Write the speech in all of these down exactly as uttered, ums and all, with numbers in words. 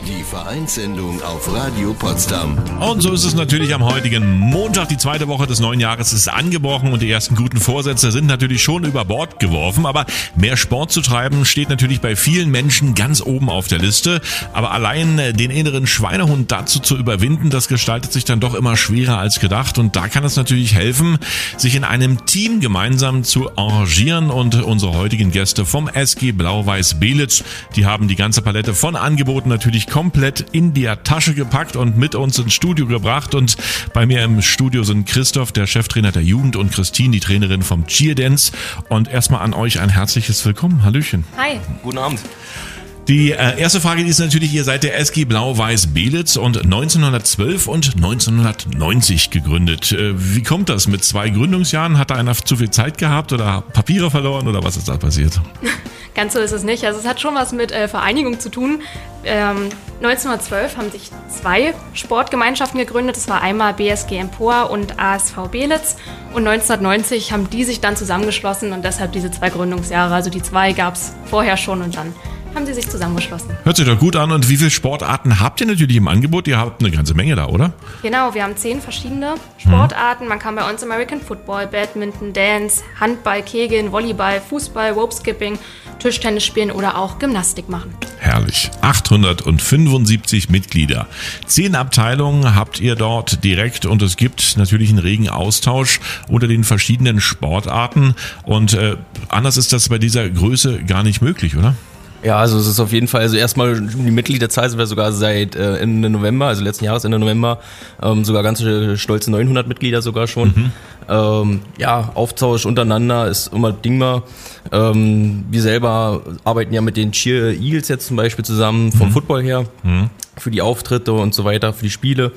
Die Vereinssendung auf Radio Potsdam. Und so ist es natürlich am heutigen Montag. Die zweite Woche des neuen Jahres ist angebrochen und die ersten guten Vorsätze sind natürlich schon über Bord geworfen. Aber mehr Sport zu treiben steht natürlich bei vielen Menschen ganz oben auf der Liste. Aber allein den inneren Schweinehund dazu zu überwinden, das gestaltet sich dann doch immer schwerer als gedacht. Und da kann es natürlich helfen, sich in einem Team gemeinsam zu arrangieren. Und unsere heutigen Gäste vom S G Blau-Weiß Beelitz, die haben die ganze Palette von Angeboten natürlich komplett in die Tasche gepackt und mit uns ins Studio gebracht. Und bei mir im Studio sind Christoph, der Cheftrainer der Jugend, und Christine, die Trainerin vom Cheer Dance. Und erstmal an euch ein herzliches Willkommen. Hallöchen. Hi. Guten Abend. Die äh, erste Frage ist natürlich, ihr seid der S G Blau-Weiß Beelitz und neunzehnhundertzwölf und neunzehnhundertneunzig gegründet. Äh, wie kommt das? Mit zwei Gründungsjahren? Hat da einer zu viel Zeit gehabt oder Papiere verloren oder was ist da passiert? Ganz so ist es nicht. Also es hat schon was mit äh, Vereinigung zu tun. Ähm, neunzehnhundertzwölf haben sich zwei Sportgemeinschaften gegründet. Das war einmal B S G Empor und A S V Beelitz. Und neunzehnhundertneunzig haben die sich dann zusammengeschlossen und deshalb diese zwei Gründungsjahre. Also die zwei gab es vorher schon und dann haben sie sich zusammengeschlossen. Hört sich doch gut an. Und wie viele Sportarten habt ihr natürlich im Angebot? Ihr habt eine ganze Menge da, oder? Genau, wir haben zehn verschiedene Sportarten. Man kann bei uns American Football, Badminton, Dance, Handball, Kegeln, Volleyball, Fußball, Ropeskipping, Tischtennis spielen oder auch Gymnastik machen. Herrlich. achthundertfünfundsiebzig Mitglieder. Zehn Abteilungen habt ihr dort direkt und es gibt natürlich einen regen Austausch unter den verschiedenen Sportarten. Und äh, anders ist das bei dieser Größe gar nicht möglich, oder? Ja, also es ist auf jeden Fall, also erstmal die Mitgliederzahl sind wir sogar seit äh, Ende November, also letzten Jahres Ende November, ähm, sogar ganz stolze neunhundert Mitglieder sogar schon. Mhm. Ähm, ja, Austausch untereinander ist unbedingbar. Ähm, wir selber arbeiten ja mit den Cheer Eagles jetzt zum Beispiel zusammen vom mhm. Football her. Mhm. Für die Auftritte und so weiter, für die Spiele.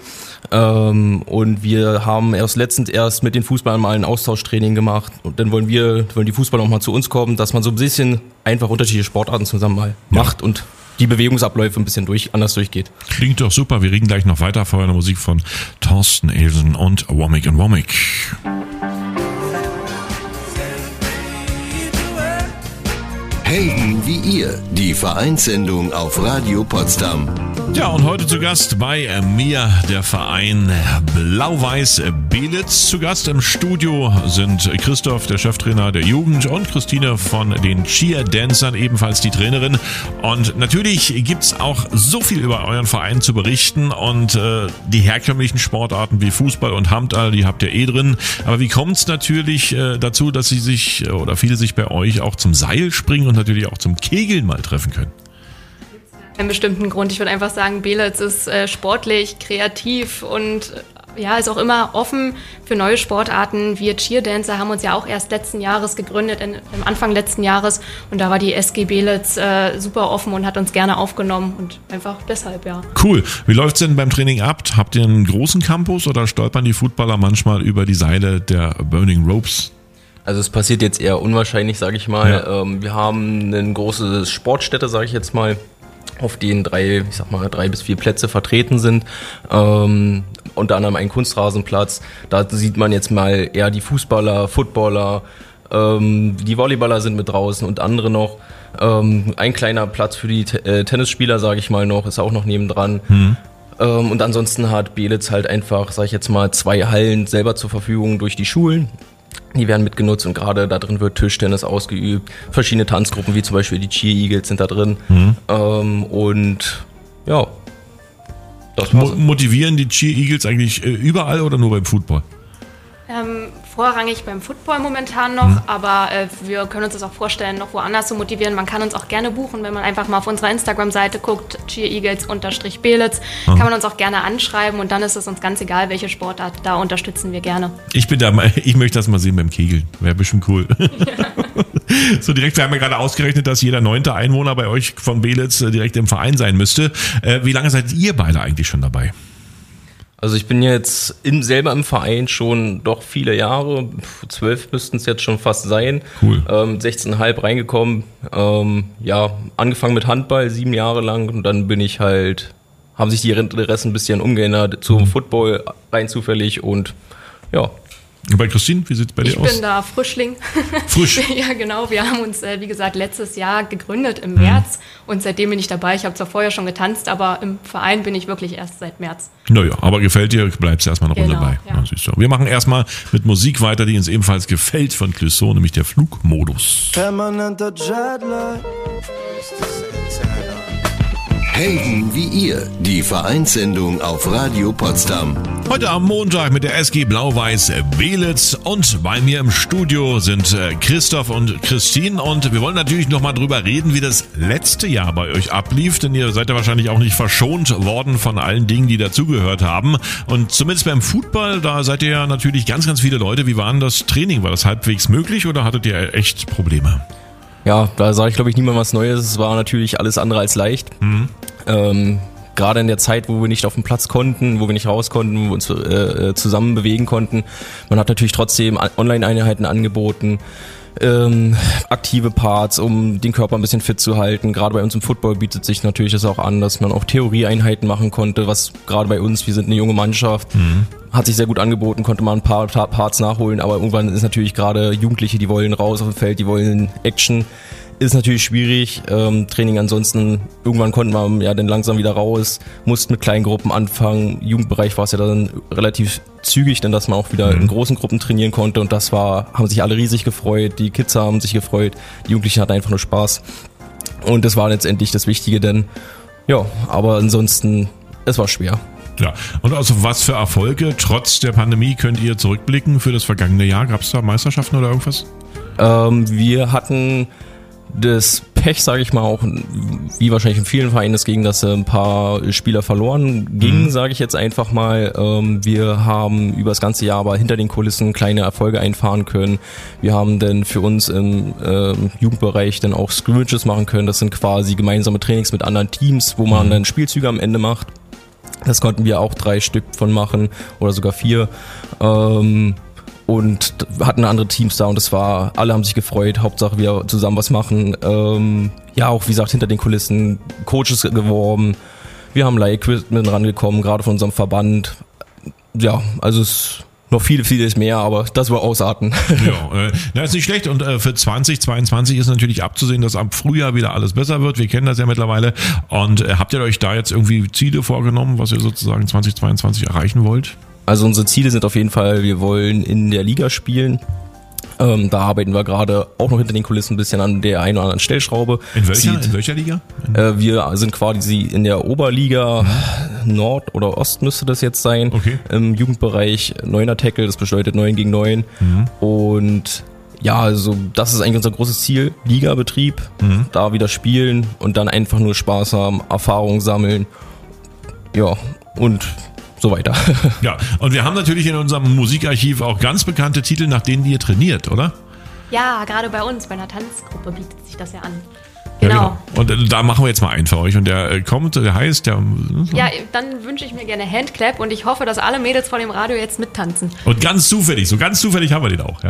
Ähm, und wir haben erst letztens erst mit den Fußballern mal ein Austauschtraining gemacht. Und dann wollen wir, wollen die Fußballer auch mal zu uns kommen, dass man so ein bisschen einfach unterschiedliche Sportarten zusammen mal ja. macht und die Bewegungsabläufe ein bisschen durch, anders durchgeht. Klingt doch super. Wir reden gleich noch weiter. Vorher eine Musik von Thorsten Elsen und Womack and Womack. Helden wie ihr, die Vereinssendung auf Radio Potsdam. Ja, und heute zu Gast bei mir der Verein Blau-Weiß Beelitz. Zu Gast im Studio sind Christoph, der Cheftrainer der Jugend, und Christine von den Cheer Dancern, ebenfalls die Trainerin. Und natürlich gibt's auch so viel über euren Verein zu berichten und äh, die herkömmlichen Sportarten wie Fußball und Handball, die habt ihr eh drin. Aber wie kommt's natürlich äh, dazu, dass sie sich oder viele sich bei euch auch zum Seilspringen und natürlich auch zum Kegeln mal treffen können? Einen bestimmten Grund. Ich würde einfach sagen, Beelitz ist äh, sportlich, kreativ und äh, ja, ist auch immer offen für neue Sportarten. Wir Cheer Dancer haben uns ja auch erst letzten Jahres gegründet, in, am Anfang letzten Jahres. Und da war die S G Beelitz äh, super offen und hat uns gerne aufgenommen und einfach deshalb, ja. Cool. Wie läuft's denn beim Training ab? Habt ihr einen großen Campus oder stolpern die Footballer manchmal über die Seile der Burning Ropes? Also es passiert jetzt eher unwahrscheinlich, sage ich mal. Ja. Ähm, wir haben eine große Sportstätte, sage ich jetzt mal, auf denen drei, ich sag mal, drei bis vier Plätze vertreten sind. Ähm, unter anderem ein Kunstrasenplatz. Da sieht man jetzt mal eher die Fußballer, Footballer, ähm, die Volleyballer sind mit draußen und andere noch. Ähm, ein kleiner Platz für die T- äh, Tennisspieler, sage ich mal noch, ist auch noch nebendran. Mhm. Ähm, und ansonsten hat Beelitz halt einfach, sage ich jetzt mal, zwei Hallen selber zur Verfügung durch die Schulen. Die werden mitgenutzt und gerade da drin wird Tischtennis ausgeübt. Verschiedene Tanzgruppen, wie zum Beispiel die Cheer Eagles, sind da drin. Mhm. Ähm, und ja, das war's. Mo- motivieren die Cheer Eagles eigentlich äh, überall oder nur beim Football? Ähm, vorrangig beim Football momentan noch, mhm. aber äh, wir können uns das auch vorstellen, noch woanders zu motivieren. Man kann uns auch gerne buchen, wenn man einfach mal auf unserer Instagram-Seite guckt, Cheer Eagles unterstrich Beelitz, mhm. kann man uns auch gerne anschreiben und dann ist es uns ganz egal, welche Sportart, da unterstützen wir gerne. Ich bin da mal, ich möchte das mal sehen beim Kegeln, wäre bestimmt cool. Ja. So direkt, wir haben ja gerade ausgerechnet, dass jeder neunte Einwohner bei euch von Beelitz direkt im Verein sein müsste. Äh, wie lange seid ihr beide eigentlich schon dabei? Also ich bin jetzt im, selber im Verein schon doch viele Jahre, zwölf müssten es jetzt schon fast sein. Cool. Ähm, sechzehn Komma fünf reingekommen, ähm, ja, angefangen mit Handball, sieben Jahre lang und dann bin ich halt, haben sich die Interessen ein bisschen umgeändert zum Football rein zufällig und ja. Und bei Christine, wie sieht es bei dir ich aus? Ich bin da Frischling. Frisch? Ja, genau. Wir haben uns, äh, wie gesagt, letztes Jahr gegründet im März und seitdem bin ich dabei. Ich habe zwar vorher schon getanzt, aber im Verein bin ich wirklich erst seit März. Naja, aber gefällt dir, bleibst du erstmal noch Genau, dabei. ja. Ja, siehst du. Wir machen erstmal mit Musik weiter, die uns ebenfalls gefällt von Clouseau, nämlich der Flugmodus. Permanenter Jetlag. Helden wie ihr, die Vereinssendung auf Radio Potsdam. Heute am Montag mit der S G Blau-Weiß Beelitz und bei mir im Studio sind äh, Christoph und Christine und wir wollen natürlich nochmal drüber reden, wie das letzte Jahr bei euch ablief, denn ihr seid ja wahrscheinlich auch nicht verschont worden von allen Dingen, die dazugehört haben und zumindest beim Fußball, da seid ihr ja natürlich ganz, ganz viele Leute. Wie war denn das Training? War das halbwegs möglich oder hattet ihr echt Probleme? Ja, da sage ich glaube ich niemand was Neues. Es war natürlich alles andere als leicht. Mhm. Ähm, gerade in der Zeit, wo wir nicht auf dem Platz konnten, wo wir nicht raus konnten, wo wir uns äh, zusammen bewegen konnten. Man hat natürlich trotzdem Online-Einheiten angeboten, ähm, aktive Parts, um den Körper ein bisschen fit zu halten. Gerade bei uns im Football bietet sich natürlich das auch an, dass man auch Theorieeinheiten machen konnte, was gerade bei uns, wir sind eine junge Mannschaft, mhm. hat sich sehr gut angeboten, konnte man ein paar Parts nachholen, aber irgendwann ist natürlich gerade Jugendliche, die wollen raus auf dem Feld, die wollen Action. Ist natürlich schwierig, ähm, Training ansonsten, irgendwann konnten wir ja dann langsam wieder raus, mussten mit kleinen Gruppen anfangen, Jugendbereich war es ja dann relativ zügig, denn dass man auch wieder mhm. in großen Gruppen trainieren konnte und das war, haben sich alle riesig gefreut, die Kids haben sich gefreut, die Jugendlichen hatten einfach nur Spaß und das war letztendlich das Wichtige, denn ja, aber ansonsten, es war schwer. Ja, und also was für Erfolge trotz der Pandemie könnt ihr zurückblicken für das vergangene Jahr? Gab es da Meisterschaften oder irgendwas? Ähm, wir hatten das Pech, sage ich mal, auch wie wahrscheinlich in vielen Vereinen es ging, dass ein paar Spieler verloren gingen, mhm. sage ich jetzt einfach mal. Wir haben über das ganze Jahr aber hinter den Kulissen kleine Erfolge einfahren können. Wir haben dann für uns im Jugendbereich dann auch Scrimmages machen können. Das sind quasi gemeinsame Trainings mit anderen Teams, wo man dann Spielzüge am Ende macht. Das konnten wir auch drei Stück von machen oder sogar vier. Und hatten andere Teams da und es war, alle haben sich gefreut, Hauptsache wir zusammen was machen. Ähm, ja, auch wie gesagt, hinter den Kulissen Coaches geworben. Wir haben Leih-Equipment rangekommen, gerade von unserem Verband. Ja, also es ist noch viel, vieles mehr, aber das war Ausarten. Ja, äh, na, ist nicht schlecht und äh, für zwanzig zweiundzwanzig ist natürlich abzusehen, dass ab Frühjahr wieder alles besser wird. Wir kennen das ja mittlerweile. Und äh, habt ihr euch da jetzt irgendwie Ziele vorgenommen, was ihr sozusagen zwanzig zweiundzwanzig erreichen wollt? Also unsere Ziele sind auf jeden Fall, wir wollen in der Liga spielen. Ähm, da arbeiten wir gerade auch noch hinter den Kulissen ein bisschen an der einen oder anderen Stellschraube. In welcher, Sieht, in welcher Liga? In äh, wir sind quasi in der Oberliga, mhm. Nord oder Ost müsste das jetzt sein. Okay. Im Jugendbereich neuner Tackle, das bedeutet neun gegen neun. Mhm. Und ja, also das ist eigentlich unser großes Ziel, Ligabetrieb, mhm. da wieder spielen und dann einfach nur Spaß haben, Erfahrung sammeln. Ja, und so weiter. Ja, und wir haben natürlich in unserem Musikarchiv auch ganz bekannte Titel, nach denen ihr trainiert, oder? Ja, gerade bei uns, bei einer Tanzgruppe bietet sich das ja an. Genau. Ja, genau. Und äh, da machen wir jetzt mal einen für euch und der äh, kommt, der heißt, der... So. Ja, dann wünsche ich mir gerne Handclap und ich hoffe, dass alle Mädels vor dem Radio jetzt mittanzen. Und ganz zufällig, so ganz zufällig haben wir den auch, ja.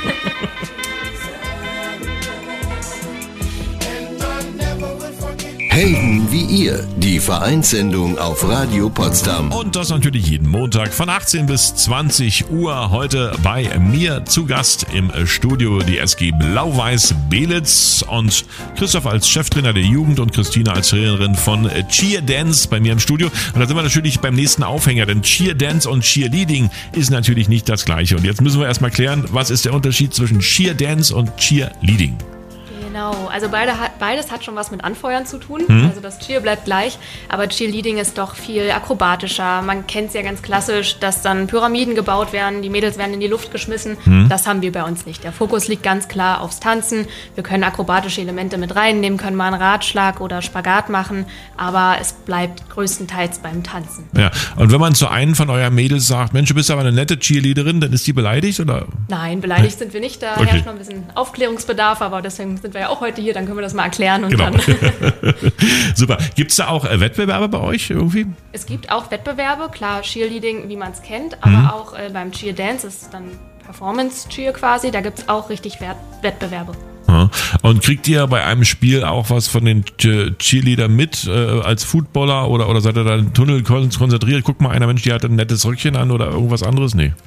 Helden wie ihr, die Vereinssendung auf Radio Potsdam. Und das natürlich jeden Montag von achtzehn bis zwanzig Uhr. Heute bei mir zu Gast im Studio die S G Blau-Weiß Beelitz und Christoph als Cheftrainer der Jugend und Christine als Trainerin von Cheer Dance bei mir im Studio. Und da sind wir natürlich beim nächsten Aufhänger, denn Cheer Dance und Cheerleading ist natürlich nicht das Gleiche. Und jetzt müssen wir erstmal klären, was ist der Unterschied zwischen Cheer Dance und Cheerleading? Genau, also beide hat, beides hat schon was mit Anfeuern zu tun. Mhm. Also das Cheer bleibt gleich, aber Cheerleading ist doch viel akrobatischer. Man kennt es ja ganz klassisch, dass dann Pyramiden gebaut werden, die Mädels werden in die Luft geschmissen. Mhm. Das haben wir bei uns nicht. Der Fokus liegt ganz klar aufs Tanzen. Wir können akrobatische Elemente mit reinnehmen, können mal einen Radschlag oder Spagat machen, aber es bleibt größtenteils beim Tanzen. Ja, und wenn man zu einem von euren Mädels sagt, Mensch, du bist aber eine nette Cheerleaderin, dann ist die beleidigt, oder? Nein, beleidigt sind wir nicht. Da okay. herrscht noch ein bisschen Aufklärungsbedarf, aber deswegen sind wir ja auch heute hier, dann können wir das mal erklären. Und genau. dann Super. Gibt es da auch äh, Wettbewerbe bei euch irgendwie? Es gibt auch Wettbewerbe, klar, Cheerleading, wie man es kennt, aber mhm. auch äh, beim Cheer Dance ist dann Performance-Cheer quasi, da gibt es auch richtig Wert- Wettbewerbe. Ja. Und kriegt ihr bei einem Spiel auch was von den Cheerleader mit äh, als Footballer oder, oder seid ihr da im Tunnel konzentriert? Guck mal, einer Mensch, die hat ein nettes Röckchen an oder irgendwas anderes? Nee.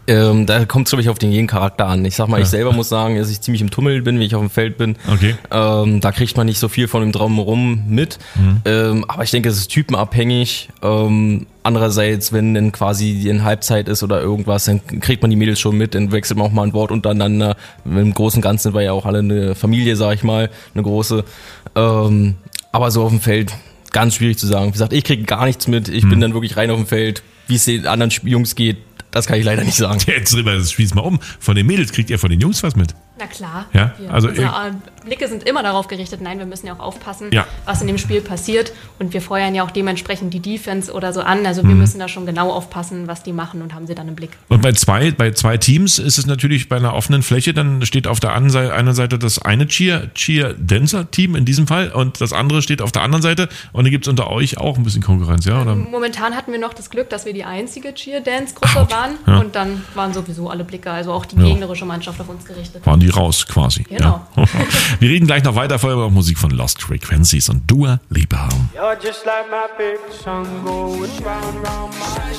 Ähm, da kommt es, glaube ich, auf den jeden Charakter an. Ich sag mal, Ja. ich selber muss sagen, dass ich ziemlich im Tummel bin, wenn ich auf dem Feld bin. Okay. Ähm, da kriegt man nicht so viel von dem Drumherum mit. Mhm. Ähm, aber ich denke, es ist typenabhängig. Ähm, andererseits, wenn dann quasi in Halbzeit ist oder irgendwas, dann kriegt man die Mädels schon mit, dann wechselt man auch mal ein Wort untereinander. Im Großen und Ganzen war ja auch alle eine Familie, sag ich mal, eine große. Ähm, aber so auf dem Feld, ganz schwierig zu sagen. Wie gesagt, ich kriege gar nichts mit. Ich Mhm. bin dann wirklich rein auf dem Feld. Wie es den anderen Jungs geht, das kann ich leider nicht sagen. Jetzt drehen wir das Spieß mal um. Von den Mädels kriegt ihr von den Jungs was mit? Na klar. Ja, Wir, also unsere ihr- Blicke sind immer darauf gerichtet. Nein, wir müssen ja auch aufpassen, Ja. was in dem Spiel passiert. Und wir feuern ja auch dementsprechend die Defense oder so an. Also Mhm. wir müssen da schon genau aufpassen, was die machen und haben sie dann im Blick. Und bei zwei, bei zwei Teams ist es natürlich bei einer offenen Fläche, dann steht auf der einen Seite, einer Seite das eine Cheer, Cheer-Dancer-Team in diesem Fall und das andere steht auf der anderen Seite und da gibt es unter euch auch ein bisschen Konkurrenz, ja? Oder? Momentan hatten wir noch das Glück, dass wir die einzige Cheer-Dance-Gruppe Ach, waren. ja. Und dann waren sowieso alle Blicke, also auch die Ja. gegnerische Mannschaft auf uns gerichtet. Waren die raus quasi. Genau. Ja. Wir reden gleich noch weiter, vorher aber auch Musik von Lost Frequencies und Dua Lipa. You're just like my favorite song going round, round my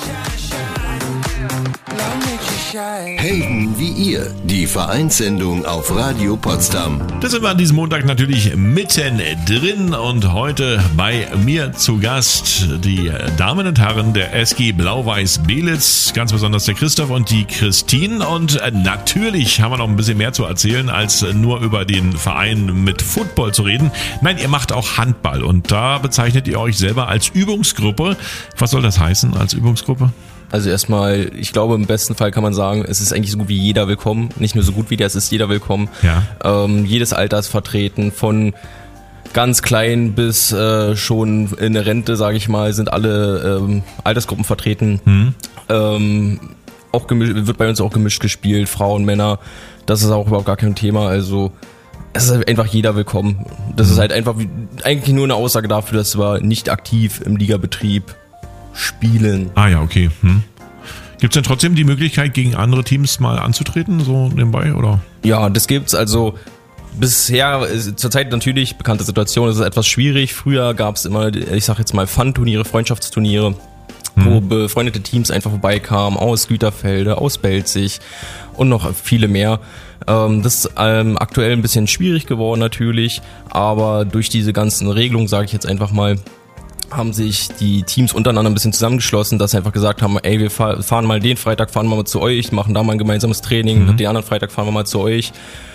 love makes you shine. Helden wie ihr, die Vereinssendung auf Radio Potsdam. Das sind wir an diesem Montag natürlich mitten drin und heute bei mir zu Gast die Damen und Herren der S G Blau-Weiß Belitz, ganz besonders der Christoph und die Christine und natürlich haben wir noch ein bisschen mehr zu erzählen, als nur über den Verein mit Football zu reden. Nein, ihr macht auch Handball und da bezeichnet ihr euch selber als Übungsgruppe. Was soll das heißen als Übungsgruppe? Also erstmal, ich glaube, im besten Fall kann man sagen, es ist eigentlich so gut wie jeder willkommen. Nicht nur so gut wie der, es ist jeder willkommen. Ja. Ähm, jedes Alter ist vertreten, von ganz klein bis äh, schon in der Rente, sage ich mal, sind alle ähm, Altersgruppen vertreten. Mhm. Ähm, auch gemischt, wird bei uns auch gemischt gespielt, Frauen, Männer. Das ist auch überhaupt gar kein Thema. Also es ist halt einfach jeder willkommen. Das ist halt einfach wie, eigentlich nur eine Aussage dafür, dass wir nicht aktiv im Ligabetrieb spielen. Ah ja, okay. Hm. Gibt es denn trotzdem die Möglichkeit, gegen andere Teams mal anzutreten, so nebenbei, oder? Ja, das gibt's. Also bisher, ist zurzeit natürlich, bekannte Situation, ist es etwas schwierig. Früher gab's immer, ich sag jetzt mal, Fun-Turniere, Freundschaftsturniere, wo befreundete Teams einfach vorbeikamen, aus Güterfelde, aus Belzig und noch viele mehr. Ähm, das ist ähm, aktuell ein bisschen schwierig geworden natürlich, aber durch diese ganzen Regelungen, sage ich jetzt einfach mal, haben sich die Teams untereinander ein bisschen zusammengeschlossen, dass sie einfach gesagt haben, ey, wir fahren mal den Freitag, fahren wir mal zu euch, machen da mal ein gemeinsames Training, mhm. den anderen Freitag fahren wir mal zu euch.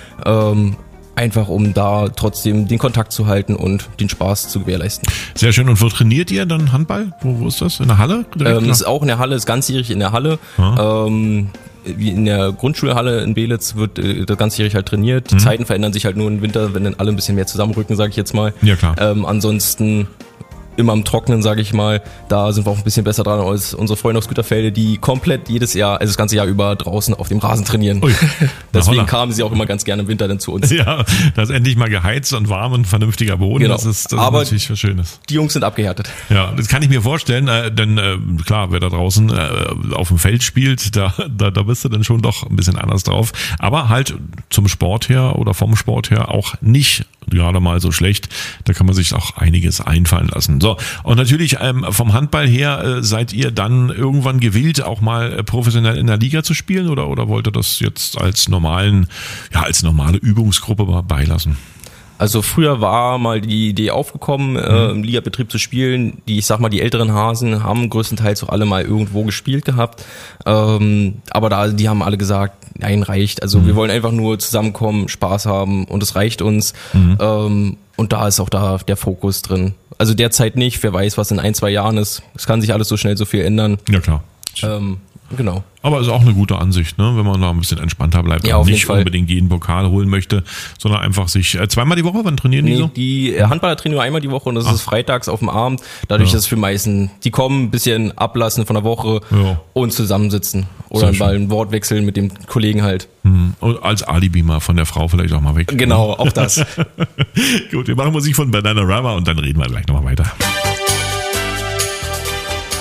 Ähm, einfach um da trotzdem den Kontakt zu halten und den Spaß zu gewährleisten. Sehr schön. Und wo trainiert ihr dann Handball? Wo, wo ist das? In der Halle? Ähm, das ist auch in der Halle, ist ganzjährig in der Halle. Ja. Ähm, wie in der Grundschulhalle in Belitz wird äh, das ganzjährig halt trainiert. Die Mhm. Zeiten verändern sich halt nur im Winter, wenn dann alle ein bisschen mehr zusammenrücken, sage ich jetzt mal. Ja, klar. Ähm, ansonsten immer im Trocknen, sage ich mal. Da sind wir auch ein bisschen besser dran als unsere Freunde aus Güterfelde, die komplett jedes Jahr, also das ganze Jahr über draußen auf dem Rasen trainieren. Ui. Na, Deswegen holla. kamen sie auch immer ganz gerne im Winter dann zu uns. Ja, das ist endlich mal geheizt und warm und vernünftiger Boden. Genau. Das ist, das Aber ist natürlich was Schönes. Die Jungs sind abgehärtet. Ja, das kann ich mir vorstellen, äh, denn äh, klar, wer da draußen äh, auf dem Feld spielt, da, da, da bist du dann schon doch ein bisschen anders drauf. Aber halt zum Sport her oder vom Sport her auch nicht gerade mal so schlecht. Da kann man sich auch einiges einfallen lassen. So, und natürlich ähm, vom Handball her äh, seid ihr dann irgendwann gewillt, auch mal äh, professionell in der Liga zu spielen oder, oder wollt ihr das jetzt als normalen, ja, als normale Übungsgruppe mal beilassen? Also früher war mal die Idee aufgekommen, mhm. äh, im Ligabetrieb zu spielen. Die, ich sag mal, die älteren Hasen haben größtenteils auch alle mal irgendwo gespielt gehabt. Ähm, aber da, die haben alle gesagt, nein, reicht. Also mhm. wir wollen einfach nur zusammenkommen, Spaß haben und es reicht uns. Mhm. Ähm, und da ist auch da der Fokus drin. Also derzeit nicht, wer weiß, was in ein, zwei Jahren ist. Es kann sich alles so schnell so viel ändern. Ja, klar. Ähm, genau. Aber ist auch eine gute Ansicht, ne? Wenn man da ein bisschen entspannter bleibt Ja, und auf jeden nicht Fall. unbedingt jeden Pokal holen möchte, sondern einfach sich äh, zweimal die Woche, wann trainieren die Nee, so? die äh, Handballer trainieren nur einmal die Woche und das Ach. ist freitags auf dem Abend. Dadurch Ja. ist es für die meisten, die kommen, ein bisschen ablassen von der Woche Ja. und zusammensitzen. Sehr Oder schön. mal ein Wort wechseln mit dem Kollegen halt. Hm. Und als Alibi mal von der Frau vielleicht auch mal weg. Genau, auch das. Gut, wir machen Musik von Bananarama und dann reden wir gleich nochmal weiter.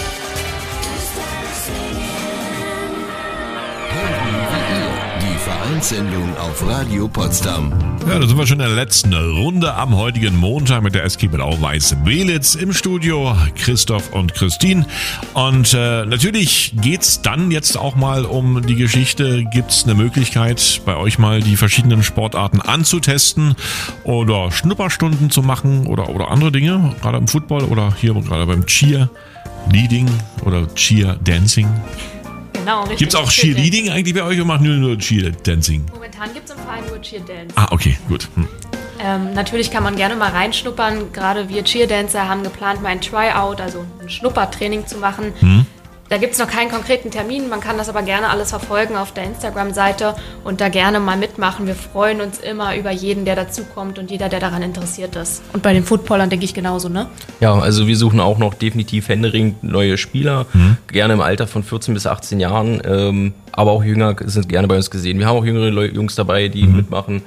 Die Vereinssendung auf Radio Potsdam. Ja, da sind wir schon in der letzten Runde am heutigen Montag mit der S G Blau-Weiß Belitz im Studio, Christoph und Christine. Und äh, natürlich geht's dann jetzt auch mal um die Geschichte. Gibt's eine Möglichkeit, bei euch mal die verschiedenen Sportarten anzutesten oder Schnupperstunden zu machen oder, oder andere Dinge, gerade im Football oder hier gerade beim Cheerleading oder Cheerdancing? Genau, richtig. Gibt es auch Cheerleading eigentlich bei euch oder macht nur, nur Cheerdancing? Momentan gibt es im Verein nur Cheerdance. Ah, okay, gut. Hm. Ähm, natürlich kann man gerne mal reinschnuppern. Gerade wir Cheerdancer haben geplant, mal ein Tryout, also ein Schnuppertraining zu machen. Hm. Da gibt es noch keinen konkreten Termin, man kann das aber gerne alles verfolgen auf der Instagram-Seite und da gerne mal mitmachen. Wir freuen uns immer über jeden, der dazukommt und jeder, der daran interessiert ist. Und bei den Footballern denke ich genauso, ne? Ja, also wir suchen auch noch definitiv händeringend neue Spieler, mhm. gerne im Alter von vierzehn bis achtzehn Jahren, ähm, aber auch jünger sind gerne bei uns gesehen. Wir haben auch jüngere Leu- Jungs dabei, die mhm. mitmachen.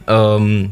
Ähm,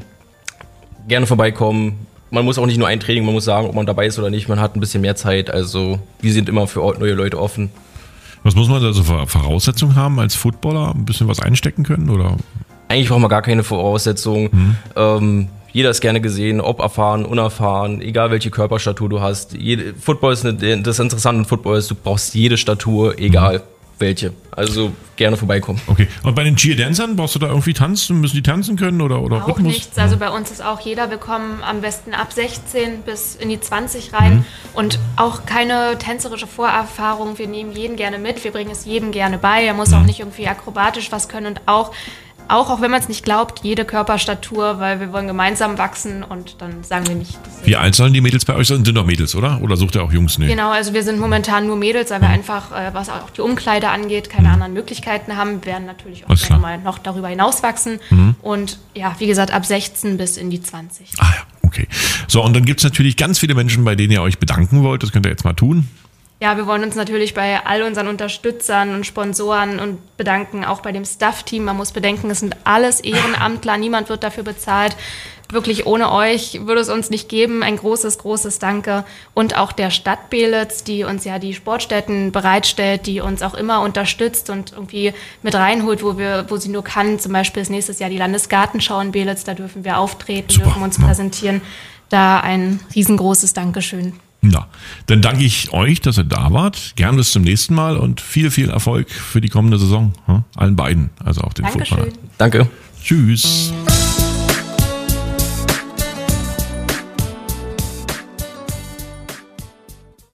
gerne vorbeikommen. Man muss auch nicht nur ein Training, man muss sagen, ob man dabei ist oder nicht. Man hat ein bisschen mehr Zeit, also wir sind immer für neue Leute offen. Was muss man da so für Voraussetzungen haben als Footballer? Ein bisschen was einstecken können, oder? Eigentlich braucht man gar keine Voraussetzungen. Mhm. Ähm, jeder ist gerne gesehen, ob erfahren, unerfahren, egal welche Körperstatur du hast. Jede, Football ist eine, das Interessante an Football ist, du brauchst jede Statur, egal. Mhm. welche. Also gerne vorbeikommen. Okay. Und bei den Cheerdancern brauchst du da irgendwie tanzen? Müssen die tanzen können oder, oder auch Rhythmus? Nichts. Also bei uns ist auch jeder willkommen, am besten ab sechzehn bis in die zwanzig rein. Mhm. Und auch keine tänzerische Vorerfahrung. Wir nehmen jeden gerne mit. Wir bringen es jedem gerne bei. Er muss mhm. auch nicht irgendwie akrobatisch was können und auch Auch, auch wenn man es nicht glaubt, jede Körperstatur, weil wir wollen gemeinsam wachsen und dann sagen wir nicht. Wie alt sollen die Mädels bei euch sein? Sind doch Mädels, oder? Oder sucht ihr auch Jungs? Nee. Genau, also wir sind momentan nur Mädels, weil wir einfach, äh, was auch die Umkleide angeht, keine mhm. anderen Möglichkeiten haben. Wir werden natürlich auch gerne mal noch darüber hinaus wachsen. Mhm. Und ja, wie gesagt, ab sechzehn bis in die zwanzig. Ah ja, okay. So, und dann gibt es natürlich ganz viele Menschen, bei denen ihr euch bedanken wollt. Das könnt ihr jetzt mal tun. Ja, wir wollen uns natürlich bei all unseren Unterstützern und Sponsoren und bedanken, auch bei dem Staff-Team. Man muss bedenken, es sind alles Ehrenamtler, niemand wird dafür bezahlt. Wirklich ohne euch würde es uns nicht geben. Ein großes, großes Danke. Und auch der Stadt Belitz, die uns ja die Sportstätten bereitstellt, die uns auch immer unterstützt und irgendwie mit reinholt, wo wir, wo sie nur kann. Zum Beispiel ist nächstes Jahr die Landesgartenschau in Belitz, da dürfen wir auftreten, Super. dürfen uns präsentieren. Da ein riesengroßes Dankeschön. Na, dann danke ich euch, dass ihr da wart. Gern bis zum nächsten Mal und viel, viel Erfolg für die kommende Saison. Allen beiden, also auch den Footballern. Danke. Tschüss.